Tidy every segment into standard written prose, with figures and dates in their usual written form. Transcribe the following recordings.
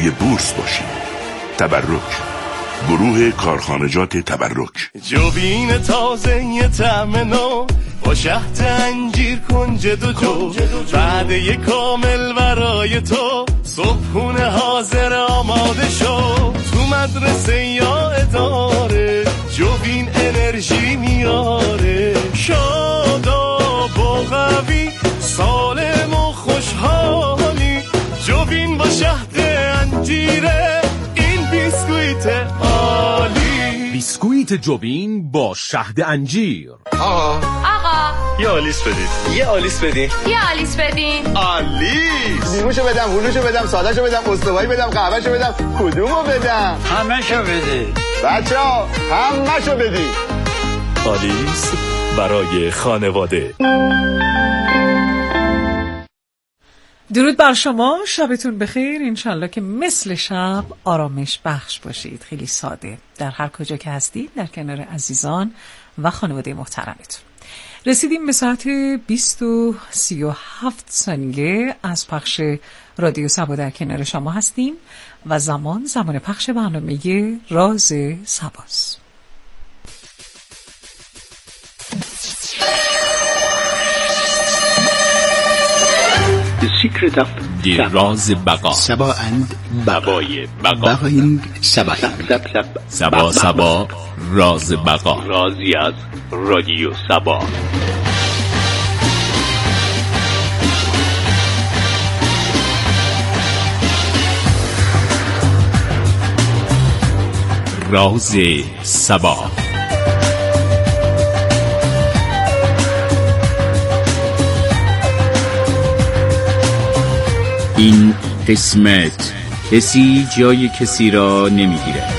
توی بورس باشیم. تبرک، گروه کارخانجات تبرک. جوین تازه یه طعم نو با شهد انجیر کنج دو جو، وعده کامل برای تو، صبحونه حاضر آماده شو. تو مدرسه یا اداره جوین انرژی میاره، شاداب و قوی، سالم و خوشحالی. جوین با شهد انجیره، این بیسکویت عالی. بیسکویت جوین با شهد انجیر. آقا یه آلیس بدید. یه آلیس بدین. یه آلیس بدین. آلیس. لیموشو بدم، هلوشو بدم، سادهشو بدم، استوایی بدم، قهوهشو بدم، کدومو بدم؟ همه‌شو بده. بچه‌ها همه‌شو بدین. آلیس برای خانواده. درود بر شما، شبتون بخیر. انشالله که مثل شب آرامش بخش باشید. خیلی ساده در هر کجا که هستید، در کنار عزیزان و خانواده محترمتون. رسیدیم به ساعت 20:37 از پخش رادیو سبا در کنار شما هستیم و زمان پخش برنامه راز سباست. راز بقا. سبا اند بقای بقا. بقایند سبا. سبا سبا راز بقا. رازی از رادیو سبا. راز سبا. این قسمت کسی جای کسی را نمیگیرد.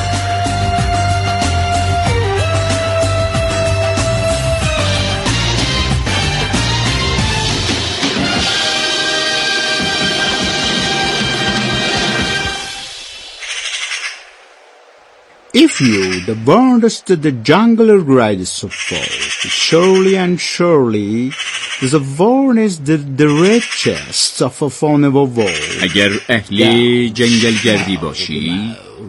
If you, the warmest of the jungle rides so far, surely and surely, the warn is the richest of a fauna world. اگر اهل جنگل گردی باشی،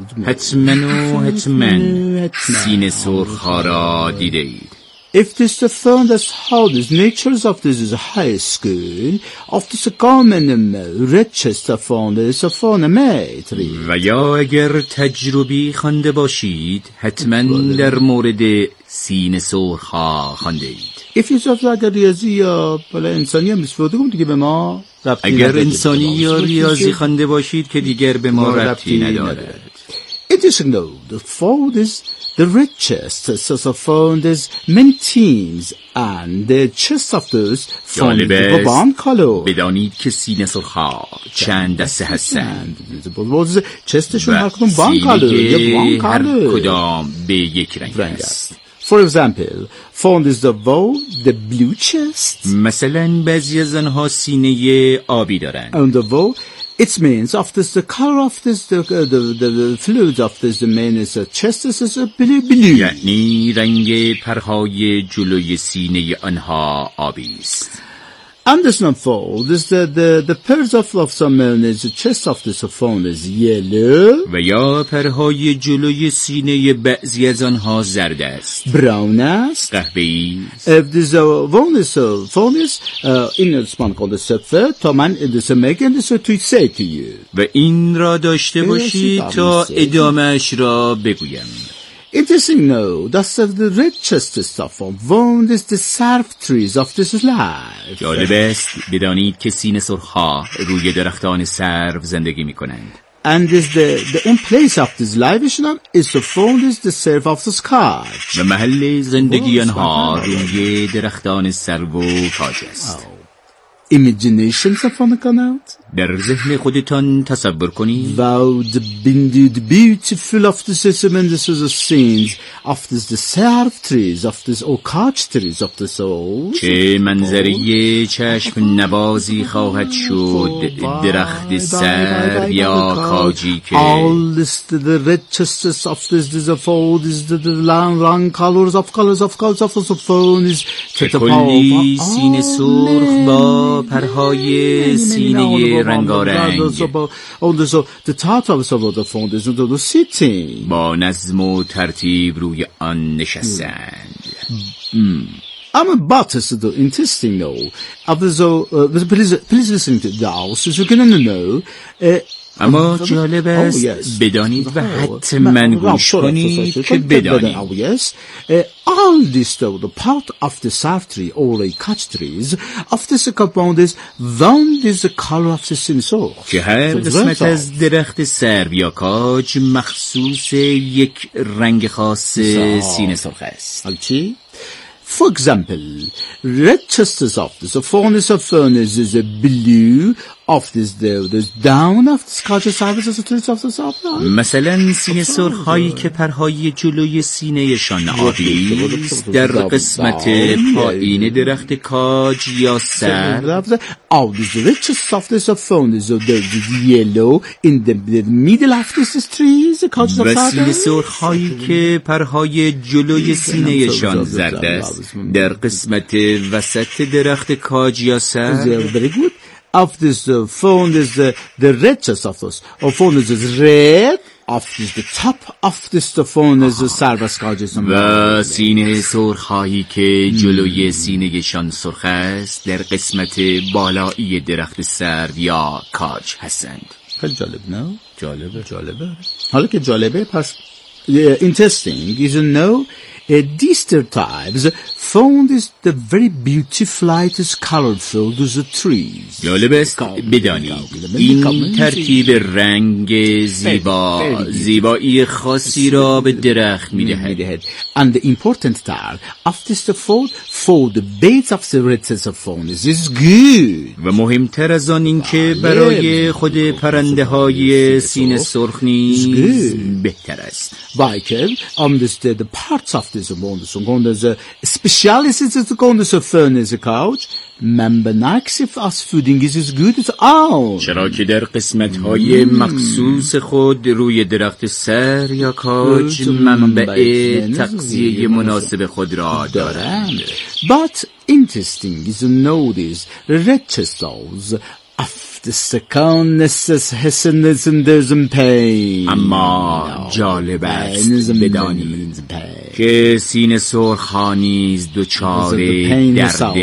حتما سینه سرخ‌ها را دیده اید. If this the found as how the natures of this is a high school, of this common richest of fauna matri. و یا اگر تجربی خوانده باشید، حتما در مورد سینه سرخ‌ها خوانده اید. If you have اگر ریاضی یا بالا انسانی هم استفاده کنید دیگه به ما ربطی نداره. اگر انسانی یا ریاضی خوانده باشید که دیگر به ما ربطی ندارد. It is known the food is the richest, so found is many teams and the chest of those found the one color. بدانید که سینه سرخ‌ها چند دسته هستند. چستشون هر کدوم one color یا one color. هر کدام به یک رنگ است. For example, found is the blue chest. مثلا بعضی از آنها سینه آبی دارند. And the it means of this the color of this the fluid of this the main is a chest is a blue. یعنی رنگ پرهای جلوی سینه آنها آبی است. And this not fold is the pairs of some men is the chest of this phone is yellow. و یا پرهای جلوی سینه بعضی از آنها زرد است. Brown است. قهوه‌ای. If this phone is in a span called the sepher, تو من this making this to say to you. و این را داشته باشید تا ادامهش را بگویم. It is that's the richest stuff of wound is the surf trees of this life. جالب است بدانید که سینه سرخ‌ها روی درختان سرو زندگی می‌کنند. And is the own place of this life is the found is the surf of the sky. و محل زندگی آنها روی درختان سرو و کاج است. Imaginations of on the canal. در ذهن خودتان تصور کنید. Wow, the beautiful of the system this is the scenes of the surf trees of this couch trees of the soul. چه منظره چشم نوازی خواهد شد درخت سرو یا کاجی که all this the richest of this the fold is the long colors of the phone is که کلی سینه سرخ با پرهای سینه رنگارنگ the tortoise of the phone is into the sitting. با نظم و ترتیب روی آن نشستند. But it's interesting though. Please listen to the house so you can know. اما جالب است بدانید و حتما گوش کنید که بدانید all this though, the part of the sap tree or a catch trees of this compound is round is the color of the sinisor. که هر قسمت از درخت سرو یا کاج مخصوص یک رنگ خاص سینه سرخ است. For example, red chesters of this, a furnace of furnace is a blue of this there, there's down of this culture service as a trees of the sapphire. مثلا سینه سرخ هایی که پرهای جلوی سینه شان آبی است در قسمت پایین درخت کاج یا سرو. All these richest of this of furnace of the yellow in the middle of this trees, the culture of و سینه سرخ هایی که پرهای جلوی سینه شان زرد است در قسمت وسط درخت کاج یا سرو. Very good. Of this phone is the richest of those. Of phone is red. Of this the top of this the phone is the service causes. و سینه سرخ هایی که جلوی سینه شان سرخ است در قسمت بالایی درخت سرو یا کاج هستند. خیلی جالب نه؟ جالبه. حالا که جالبه پس interesting is to know these types found is the very beautiful lightest colorful the trees. جالب است بدانید این ترتیب رنگ زیبایی خاصی را به درخت می‌دهد. And the important part of this fold for the base of the reds of phone is good. و مهمتر از آن این که برای خود پرنده های سینه سرخ نیز بهتر است. Because understand the parts of this one there's a specialist is going to furnace a couch. Member next if us fooding is good as all. چرا که در قسمت های مخصوص خود روی درخت سر یا کاج منبع تغذیه مناسب خود را دارند. But interesting is to notice red chesters the secondness there's pain. اما جالب است بدانید که سینه سرخ ها نیز دچار درد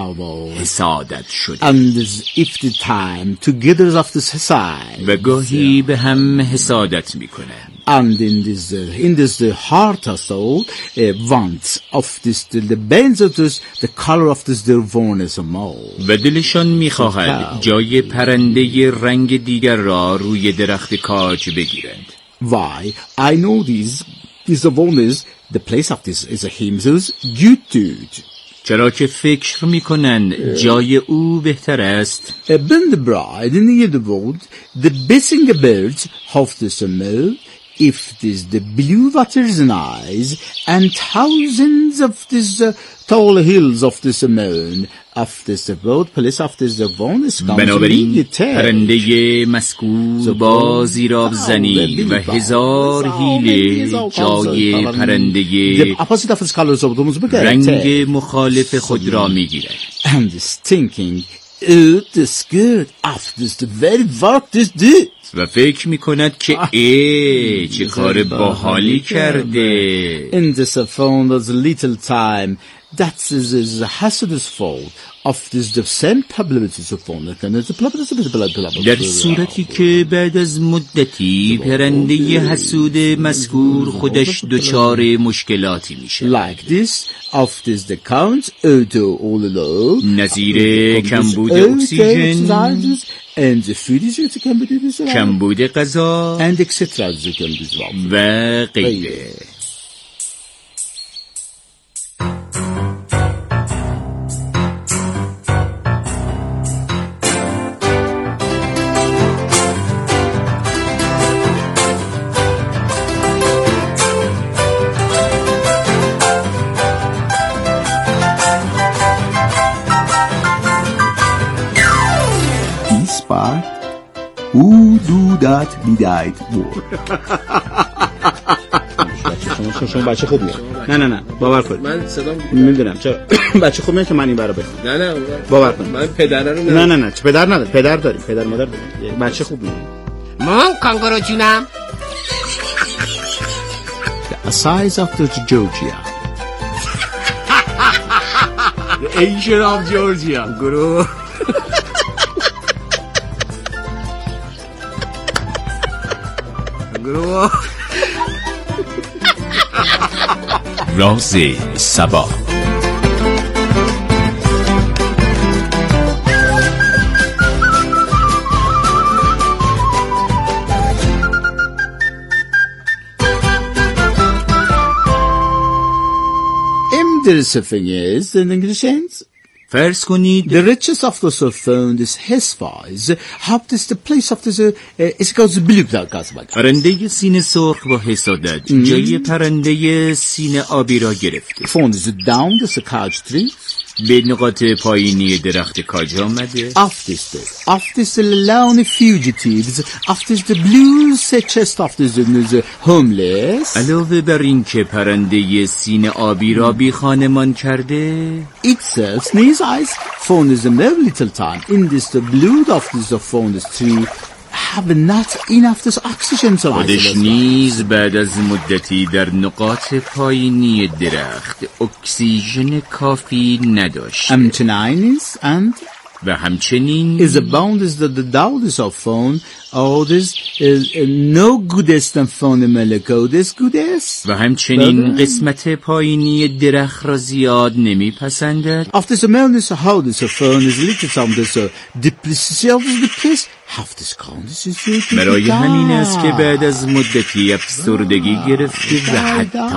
حسادت شده and if the time together of this hasad و گاهی به هم حسادت میکنند. And in this heart or soul wants of this the bands of this the color of this their vorness more. و دلشان میخواهد جای پرنده رنگ دیگر را روی درخت کاج بگیرند. Why? I know this vorness the place of this is a himself good to. چرا که فکر میکنند جای او بهتر است. When the bride in the world the bissing birds of the summer if this the blue waters and eyes and thousands of this tall hills of this mountain of this road place of this one is بنابراین پرنده مسکور با زیراب زنی و هزار هیله جای پرنده رنگ مخالف خود را میگیرد. And is thinking the skirt of this the very work this did. و فکر میکند که چه کار باحالی کرده. In this phone there's a little time that is a hazardous fault of this the same probabilities of phone در صورتی که بعد از مدتی پرنده حسود مذکور خودش دچار مشکلاتی میشه. Like this of this the counts auto all alone نظیر کمبود اکسیژن and the food is کمبود غذا and etc. و غیره. Who do that without war? شما بچه خوب میاد. نه باور کن. من صدام میدونم چرا بچه خوب میاد که من این برا بخونم. نه باور کن. من پدر رو نه چه پدر نداره. پدر داریم، پدر مادر داریم. بچه خوب میاد. مامان کانگورو جونم. The size of the Georgia. The Asian of Georgia. گروه راز سبا. Interesting thing is, in English ends, فرض کنید the richest of the found is his voice. How does the place of the is goes blue that پرنده سینه سرخ با حسادت جای پرنده سینه آبی را گرفته. found is down the couch tree. به نقاط پایینی درخت کاج آمده. After the lonely fugitives, after the blue chest of the homeless. علاوه بر این که پرنده سینه آبی را بی خانمان کرده، itself sneeze eyes found is a little time in this the blue of the found tree have not enough this oxygen to خودش نیز بعد از مدتی در نقاط پایینی درخت اکسیژن کافی نداشت. and و همچنین is abound is the dowdis of phone all this is no goodest and phone melico this goodest و همچنین قسمت پایینی درخت را زیاد نمیپسندد. after the mountains how this phone is little some this depreciation the place have this count برای همین است که بعد از مدتی افسردگی گرفته و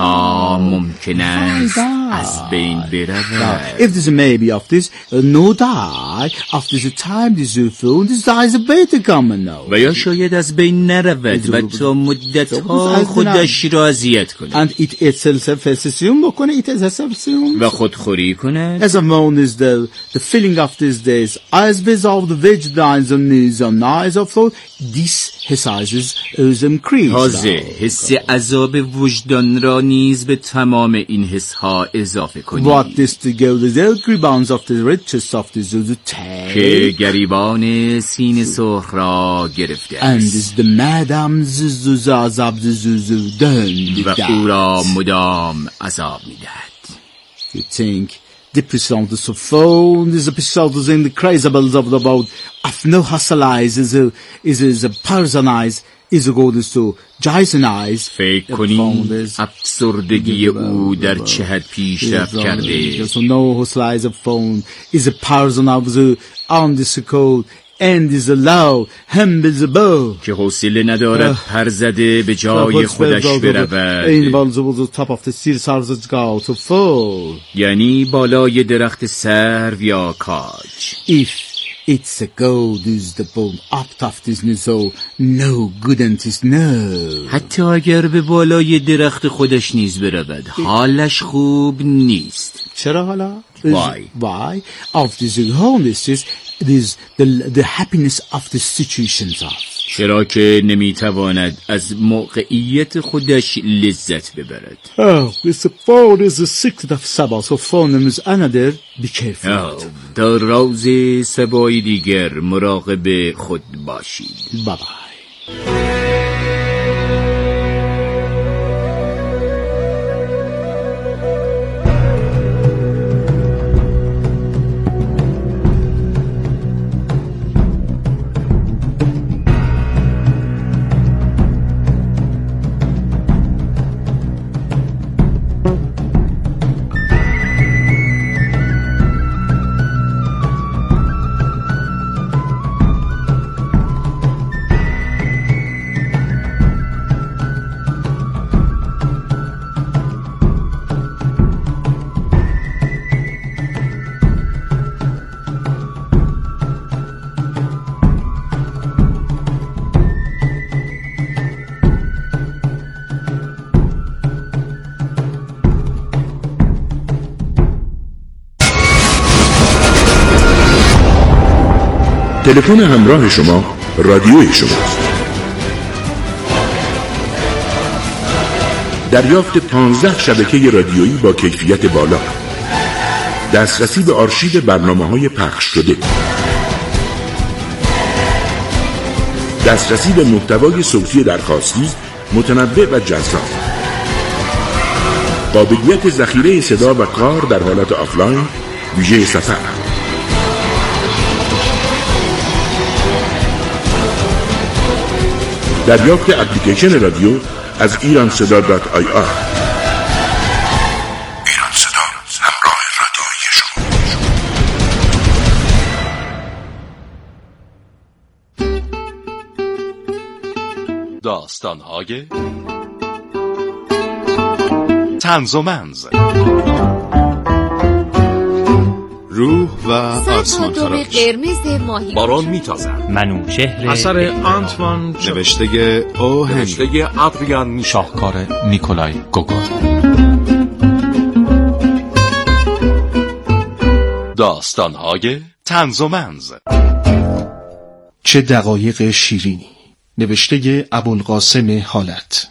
حتی ممکن است از بین برود. if this maybe of this no die after the time this phone this dies a better common now و یا شاید از بین نرود و تا مدت‌ها خودش را اذیت کند and it itself assume بکنه it assume و خودخوری کند. as a moon is the feeling of these days as resolve the vegetables and knees and eyes of thought this hesises is increased. تازه حس عذاب وجدان را نیز به تمام این حس‌ها اضافه کنید. what is to go the gribans of the richest of the که گریبان سینه سرخ را گرفته and است is the madams zuzazab zuzuzudun و او را مدام عذاب می‌دهد. you think the percent of phone is a percent in the crazables of the boat of no hustleize is a personized is a gold to Jasonize. فکر کنید افسردگی او در چه حد پیشرفت کرده. So no hustleize of phone is a person of the on the school and is a low him is a bow که حوصله ندارد پر زده به جای خودش برود. این بالزو top of the series go to fall یعنی بالای درخت سرو یا کاج. if it's a gold is the bone up of this so no good and is no حتی اگر به بالای درخت خودش نیز برود حالش خوب نیست. چرا حالا؟ Why? Of this wholeness is the happiness of the situations of چرا که نمیتواند از موقعیت خودش لذت ببرد. this phone is the secret of Sabah so phone is another be careful. در راز سبای دیگر مراقب خود باشید. Bye bye. تلفن همراه شما رادیوی شماست. دریافت 15 شبکه رادیویی با کیفیت بالا، دسترسی به آرشیو برنامه‌های پخش شده، دسترسی به محتوای صوتی درخواستی متنوع و جذاب، قابلیت ذخیره صدا و کار در حالت آفلاین ویژه سفر، دریافت اپلیکیشن رادیو از ایرانصدا.ir. ایران صدا، همراه رادیویی شما. داستان‌های طنز و منز، روح و آسمان تراش، قرمز ماهی، باران میتازد، منوچهر، اثر آنتوان، نوشته او هنری، نوشته ادریان، شاهکار نیکولای گوگل. داستان‌های طنز و منز. چه دقایق شیرینی، نوشته ابوالقاسم حالت.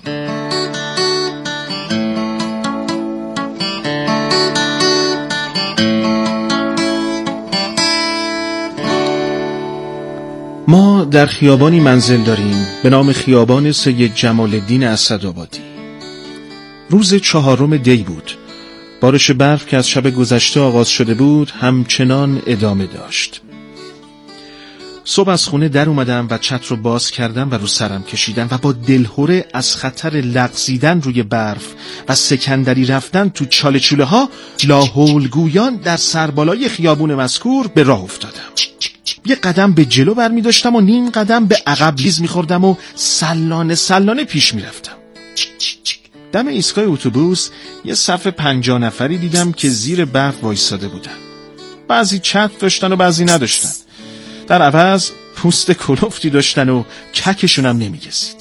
ما در خیابانی منزل داریم به نام خیابان سید جمال الدین اسدآبادی. روز 4 دی بود. بارش برف که از شب گذشته آغاز شده بود همچنان ادامه داشت. صبح از خونه در اومدم و چتر رو باز کردم و رو سرم کشیدم و با دلهره از خطر لغزیدن روی برف و سکندری رفتن تو چاله چوله ها لاحولگویان در سربالای خیابون مذکور به راه افتادم. یه قدم به جلو برمی داشتم و نیم قدم به عقب لیز می خوردم و سلانه پیش می رفتم. دم ایستگاه اتوبوس یه صف 50 نفری دیدم که زیر برف وایساده بودن. بعضی چتر داشتن و بعضی نداشتن. در عوض پوست کلفتی داشتن و ککشون هم نمی گزید.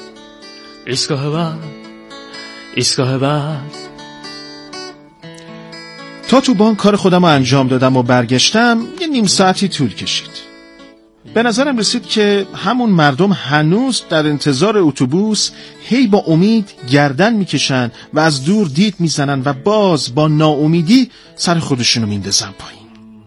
ایستگاه بعد تا تو بانک کار خودم رو انجام دادم و برگشتم یه نیم ساعتی طول کشید. به نظرم رسید که همون مردم هنوز در انتظار اتوبوس هی با امید گردن میکشن و از دور دید میزنن و باز با ناامیدی سر خودشونو میندازن پایین.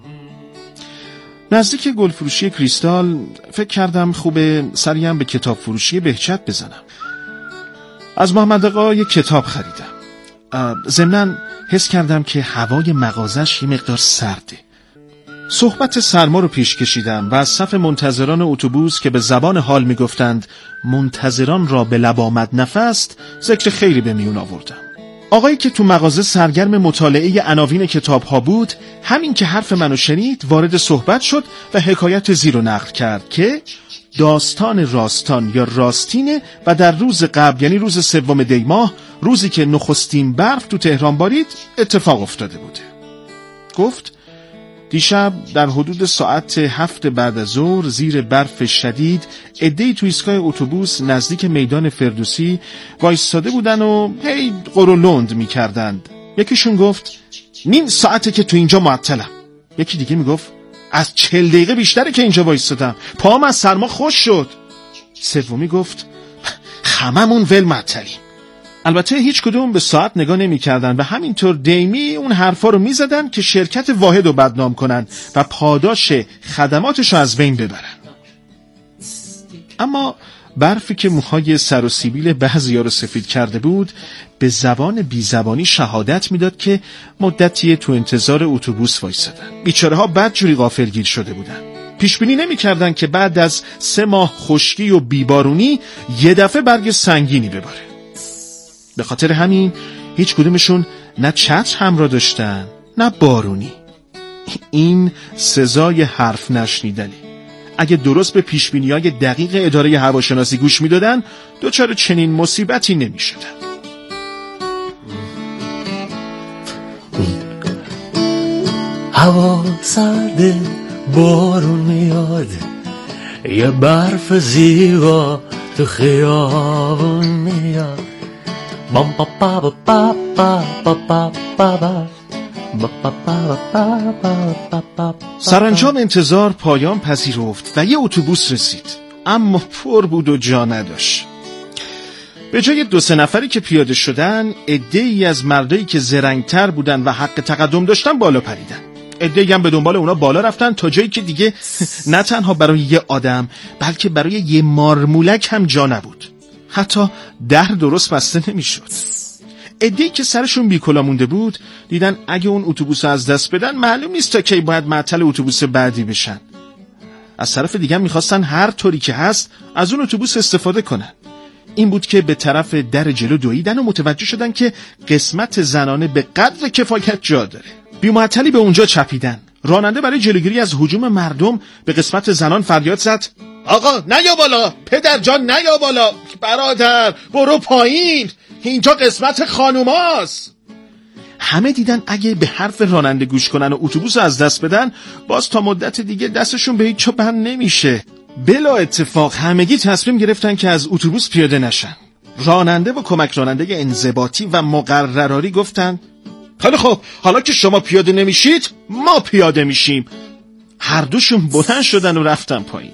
نزدیک گلفروشی کریستال فکر کردم خوبه سریم به کتاب فروشی بهجت بزنم. از محمد آقا یک کتاب خریدم. ضمناً حس کردم که هوای مغازش یه مقدار سرده. صحبت سرما رو پیش کشیدم و از صف منتظران اتوبوس که به زبان حال میگفتند منتظران را به لب آمد نفس، ذکر خیری به میون آوردم. آقایی که تو مغازه سرگرم مطالعه عناوین کتاب ها بود، همین که حرف منو شنید وارد صحبت شد و حکایت زیر رو نقل کرد که داستان راستان یا راستینه و در روز قبل یعنی روز 3 دی ماه، روزی که نخستین برف تو تهران بارید، اتفاق افتاده بوده. گفت دیشب در حدود ساعت 7 بعد از ظهر زیر برف شدید عده‌ای تو ایستگاه اتوبوس نزدیک میدان فردوسی وایستاده بودن و هی قرولند می‌کردند. یکیشون گفت نیم ساعته که تو اینجا معطلم. یکی دیگه میگفت از 40 دقیقه بیشتره که اینجا وایستادم، پاهم از سرما خوش شد. سومی گفت هممون ول معطلیم. البته هیچ کدوم به ساعت نگاه نمی کردن و همینطور دیمی اون حرفا رو می زدن که شرکت واحد رو بدنام کنن و پاداش خدماتش رو از بین ببرن. اما برفی که موهای سر و سیبیل بعضیا رو سفید کرده بود به زبان بیزبانی شهادت میداد که مدتی تو انتظار اتوبوس وایسادن. بیچاره‌ها بدجوری غافلگیر شده بودن. پیش بینی نمی‌کردن که بعد از 3 ماه خشکی و بیبارونی یه دفعه برگ سنگینی بباره. به خاطر همین هیچ کدومشون نه چتر همراه داشتن نه بارونی. این سزای حرف نشنیدنی. اگه درست به پیشبینی‌های دقیق اداره هواشناسی گوش میدادن دچار چنین مصیبتی نمی‌شدن. هوا سرده، بارون میاد، یه برف زیبا تو خیابون میاد. بام با با با با با با با با. سرانجام انتظار پایان پذیرفت و یه اتوبوس رسید، اما پر بود و جا نداشت. به جای 2-3 نفری که پیاده شدن، عده‌ای از مردایی که زرنگتر بودن و حق تقدم داشتن بالا پریدن. عده‌ای هم به دنبال اونا بالا رفتن تا جایی که دیگه نه تنها برای یه آدم بلکه برای یه مارمولک هم جا نبود. حتی در درست بسته نمیشد. عده‌ای که سرشون بیکلا مونده بود دیدن اگه اون اتوبوس از دست بدن معلوم نیست تا کی باید معطل اتوبوس بعدی بشن. از طرف دیگه میخواستن هر طوری که هست از اون اتوبوس استفاده کنن. این بود که به طرف در جلو دویدن و متوجه شدن که قسمت زنانه به قدر کفایت جا داره. بی‌معطلی به اونجا چپیدن. راننده برای جلوگیری از هجوم مردم به قسمت زنان فریاد زد: آقا نیا بالا، پدر جان نیا بالا، برادر برو پایین، اینجا قسمت خانوماست. همه دیدن اگه به حرف راننده گوش کنن و اتوبوس از دست بدن باز تا مدت دیگه دستشون به هیچ جا بند نمیشه. بلا اتفاق همگی تصمیم گرفتن که از اتوبوس پیاده نشن. راننده و کمک راننده انضباطی و مقرراری گفتن: خیلی خب، حالا که شما پیاده نمیشید ما پیاده میشیم. هر دوشون بلند شدن و رفتن پایین.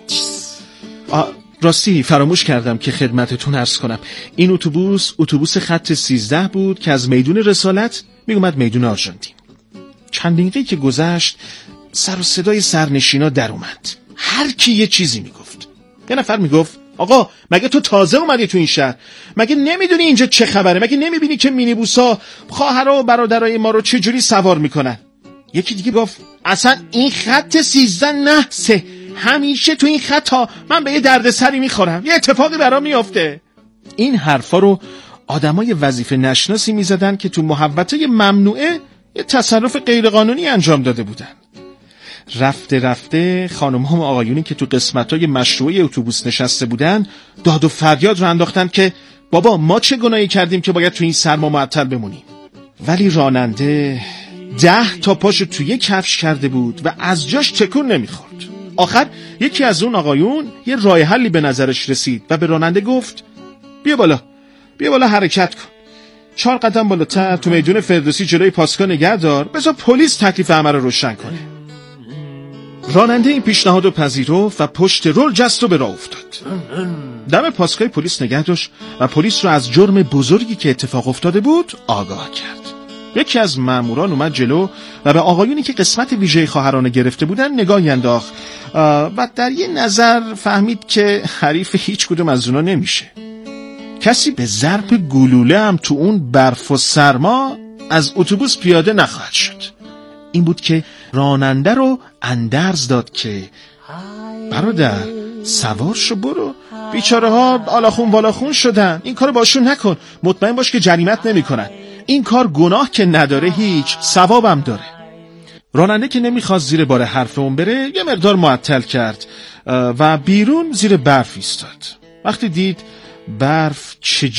راستی فراموش کردم که خدمتتون عرض کنم این اتوبوس خط 13 بود که از میدون رسالت میومد میدون آرژانتین. چند دقیقه‌ای که گذشت سر و صدای سرنشینا در اومد. هر کی یه چیزی میگفت. یه نفر میگفت: آقا مگه تو تازه اومدی تو این شهر؟ مگه نمیدونی اینجا چه خبره؟ مگه نمیبینی که مینیبوسا خواهرها و برادرای ما رو چه جوری سوار میکنن؟ یکی دیگه گفت: اصلا این خط 13 نحسه، همیشه تو این خطا من به یه دردسری میخورم، یه اتفاقی برام میافته. این حرفا رو آدمای وظیفه نشناسی میزدن که تو محوطه ممنوعه یه تصرف غیرقانونی انجام داده بودن. رفته رفته خانم‌ها و آقایونی که تو قسمت‌های مشروعه اتوبوس نشسته بودن داد و فریاد رو انداختن که بابا ما چه گناهی کردیم که باید تو این سرما معطل بمونیم. ولی راننده 10 تا پاشو توی کفش کرده بود و از جاش تکون نمیخورد. آخر یکی از اون آقایون یه راه حلی به نظرش رسید و به راننده گفت: بیا بالا حرکت کن. 4 قدم بالاتر تو میدون فردوسی جلوی پاسگاه نگه دار، بذار پلیس تکلیف همه رو روشن کنه. راننده این پیشنهاد رو پذیرفت و پشت رول جست و به راه افتاد. دم پاسگاه پلیس نگه داشت و پلیس رو از جرم بزرگی که اتفاق افتاده بود آگاه کرد. یکی از ماموران اومد جلو و به آقایونی که قسمت ویژه خواهرانه گرفته بودن نگاهی انداخت و در یه نظر فهمید که حریف هیچ کدوم از اونا نمیشه. کسی به ضرب گلوله هم تو اون برف و سرما از اتوبوس پیاده نخواهد شد. این بود که راننده رو اندرز داد که برادر سوار شو برو، بیچاره ها آلاخون بالاخون شدن، این کارو باشون نکن، مطمئن باش که جریمت نمی کنن. این کار گناه که نداره هیچ ثوابم داره. راننده که نمیخواست زیر بار حرف اون بره یه مقدار معطل کرد و بیرون زیر برف ایستاد. وقتی دید برف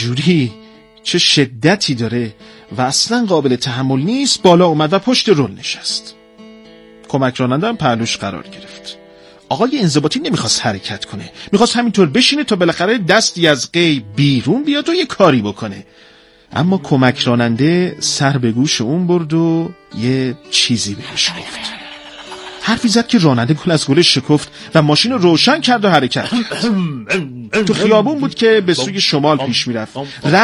چه شدتی داره و اصلا قابل تحمل نیست بالا اومد و پشت رول نشست. کمک راننده هم پهلوش قرار گرفت. آقای انضباطی نمیخواست حرکت کنه، میخواست همینطور بشینه تا بالاخره دستی از قی بیرون بیاد و یه کاری بکنه. اما کمک راننده سر به گوش اون برد و یه چیزی بهش گفت. حرفی زد که راننده گل از گلش شکفت و ماشین رو روشن کرد و حرکت کرد. تو خیابون بود که به سوی شمال پیش میرفت.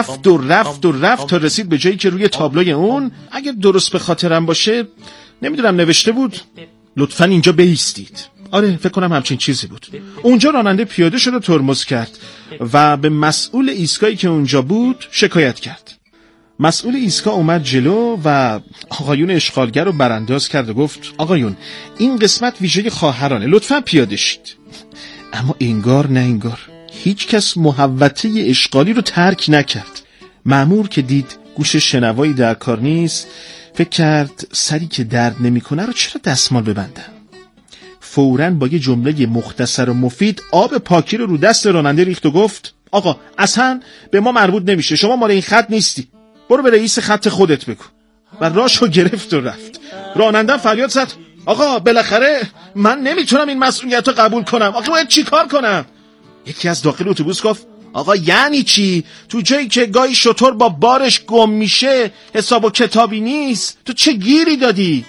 رفت تا رسید به جایی که روی تابلوی اون، اگر درست به خاطرم باشه نمیدونم نوشته بود لطفاً اینجا بایستید. آره فکر کنم همچین چیزی بود. اونجا راننده پیاده شد و ترمز کرد و به مسئول ایستگاهی که اونجا بود شکایت کرد. مسئول ایستگاه اومد جلو و آقایون اشغالگر رو برانداز کرد و گفت: آقایون این قسمت ویژه خواهرانه، لطفاً پیاده شید. اما انگار نه انگار هیچ کس محوطه اشغالی رو ترک نکرد. مأمور که دید گوش شنوایی در کار نیست فکر کرد سری که درد نمیکنه رو چرا دستمال ببندن. فوراً با یه جمله مختصر و مفید آب پاکی رو دست راننده ریخت و گفت: آقا اصلا به ما مربوط نمیشه، شما مال این خط نیستی، برو به رئیس خط خودت بگو. و راشو گرفت و رفت. راننده فریاد زد: آقا بالاخره من نمیتونم این مسئولیت رو قبول کنم، آقا باید چی کار کنم؟ یکی از داخل اتوبوس گفت: آقا یعنی چی؟ تو جایی که گاهی شطور با بارش گم میشه حساب و کتابی نیست، تو چه گیری دادی؟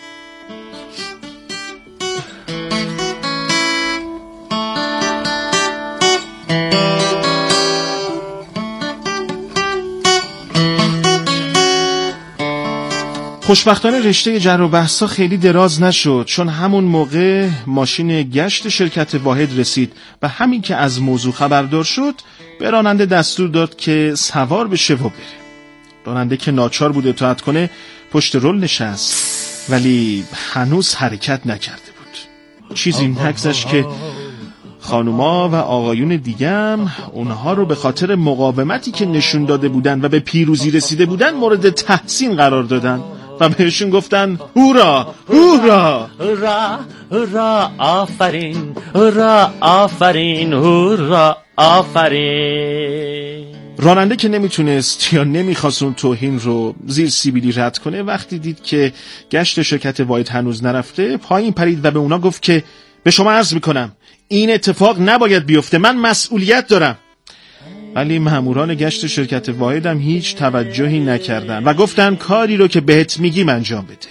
خوشبختانه رشته جر و بحثا خیلی دراز نشد، چون همون موقع ماشین گشت شرکت واحد رسید و همین که از موضوع خبردار شد به راننده دستور داد که سوار بشه و بره. راننده که ناچار بود اطاعت کنه پشت رول نشست، ولی هنوز حرکت نکرده بود. چیزی نگذشت که خانوما و آقایون دیگم اونها رو به خاطر مقاومتی که نشون داده بودن و به پیروزی رسیده بودن مورد تحسین قرار دادن و بهشون گفتن هورا هورا هورا هورا آفرین هورا آفرین هورا آفرین. راننده که نمیتونست یا نمیخواست اون توهین رو زیر سیبیلی رد کنه، وقتی دید که گشت شرکت واحد هنوز نرفته پایین پرید و به اونا گفت که به شما عرض میکنم این اتفاق نباید بیفته، من مسئولیت دارم. ولی ماموران گشت شرکت واحد هم هیچ توجهی نکردن و گفتن کاری رو که بهت میگیم انجام بده.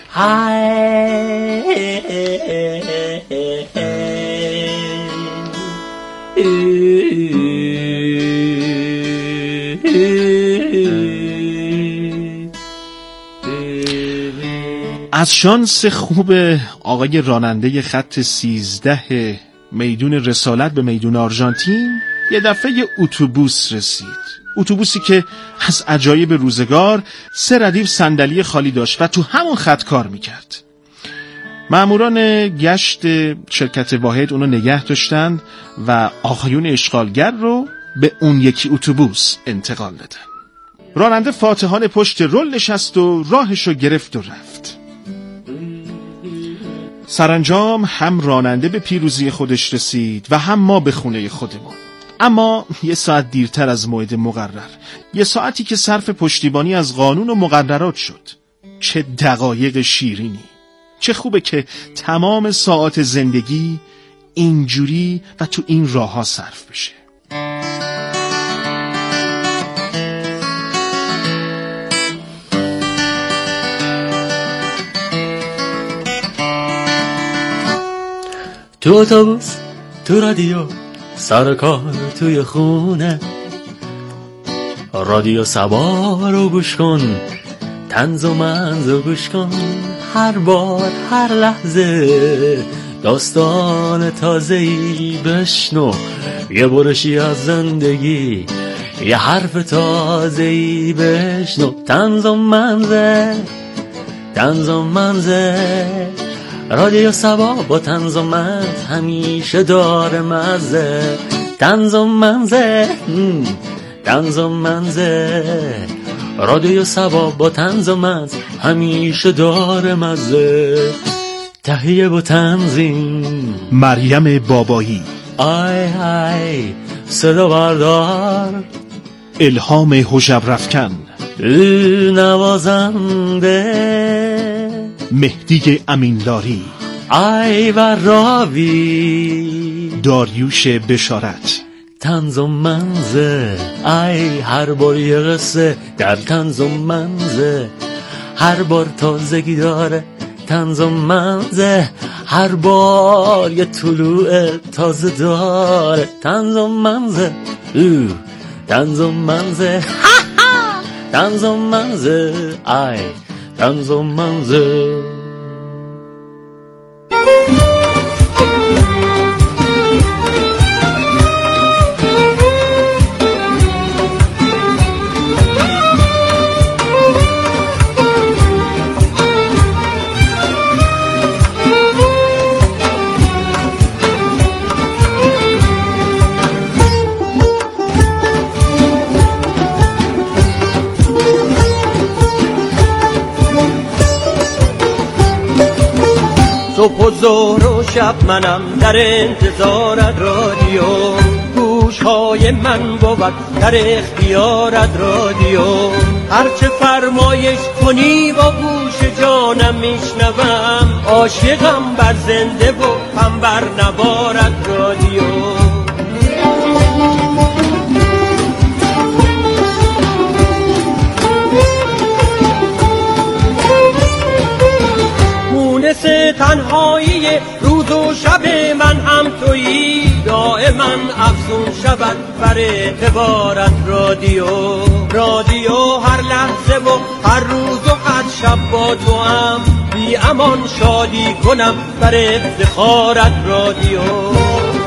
از شانس خوب آقای راننده خط 13 میدون رسالت به میدون آرژانتین یه دفعه اتوبوس رسید. اتوبوسی که از عجایب روزگار 3 ردیف صندلی خالی داشت و تو همون خط کار میکرد. ماموران گشت شرکت واحد اونو نگه داشتن و آقایون اشغالگر رو به اون یکی اتوبوس انتقال دادن. راننده فاتحانه پشت رول نشست و راهشو گرفت و رفت. سرانجام هم راننده به پیروزی خودش رسید و هم ما به خونه خودمون. اما 1 ساعت دیرتر از موعد مقرر، 1 ساعتی که صرف پشتیبانی از قانون و مقررات شد. چه دقایق شیرینی. چه خوبه که تمام ساعات زندگی اینجوری و تو این راه ها صرف بشه. تو اتوبوس، تو رادیو، سر کار توی خونه، رادیو سبا رو گوش کن، طنز و منز رو گوش کن، هر بار هر لحظه داستان تازه‌ای بشنو، یه برشی از زندگی، یه حرف تازه‌ای بشنو، طنز و منزه، طنز و منزه، رادیو سبا با طنز و منز همیشه داره مزه، طنز و منزه، طنز و منزه، رادیو سبا با طنز و منز همیشه داره مزه، تهیه با تنظیم مریم بابایی، آی آی صدا بردار الهام هژبرافکن، نوازنده مهدی امینلاری، ای و راوی داریوش بشارت، طنز و منزه، ای هر بار یه قصه در طنز و منزه، هر بار تازگی داره طنز و منزه، هر بار یه طلوع تازه داره طنز و منزه، طنز و منزه، طنز و منزه، ای طنز و منزه. صبح و ظهر و شب منم در انتظارت رادیو، گوشهای من بود در اختیارت رادیو، هرچه فرمایش کنی با گوش جانم میشنوم، عاشقم بر زنده و هم بر نوارت رادیو. مونس تنهایی روز و شب من هم تویی، دائما افزون شود بر اعتبارت رادیو، رادیو هر لحظه و هر روز و هر شب شب با تو هم بی امان شادی کنم بر افتخارت رادیو.